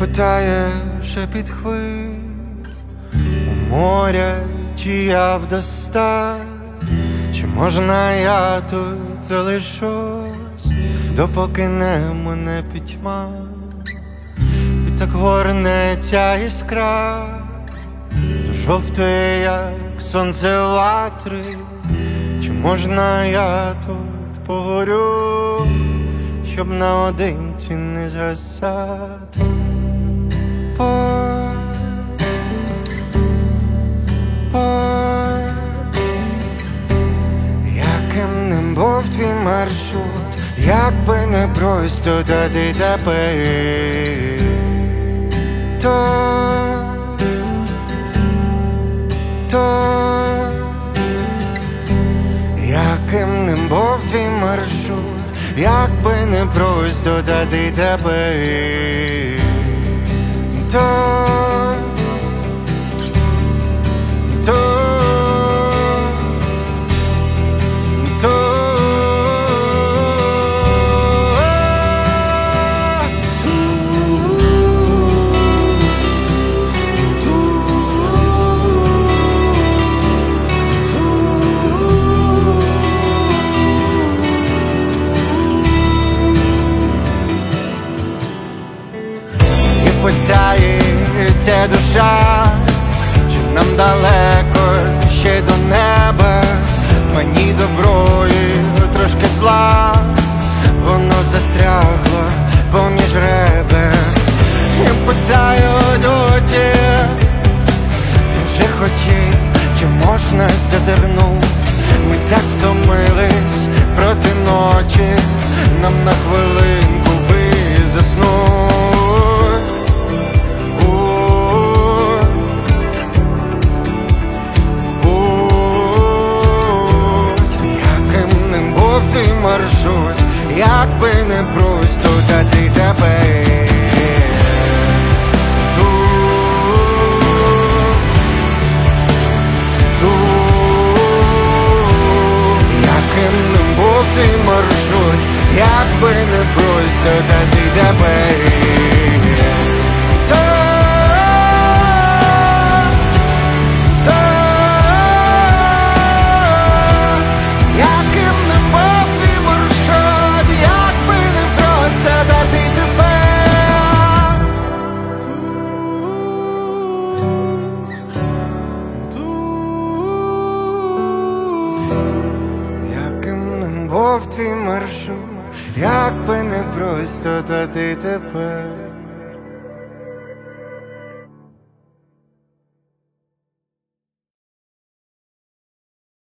питаєш під хвиль у моря, чи я вдоста, чи можна я тут залишусь, допоки небо не пітьма. І так горнеться іскра, то жовтий, як сонце ватри. Чи можна я тут погорю, щоб наодинці не згасати? Яким не був твій маршрут, як би не просто, та ти тепер яким не був твій маршрут, як би не просто, та ти тепер питається душа, чи нам далеко ще до неба. Мені добро і трошки зла, воно застрягло поміж ребер. І питають очі в інших очей, чи можна зазирнуть. Ми так втомились проти ночі, нам на хвилинку би заснуть. Маршрут, як би не просто, та ти тепер яким не був твій маршрут, як би не просто, та ти тепер був твій маршрут, як би не просто, та ти тепер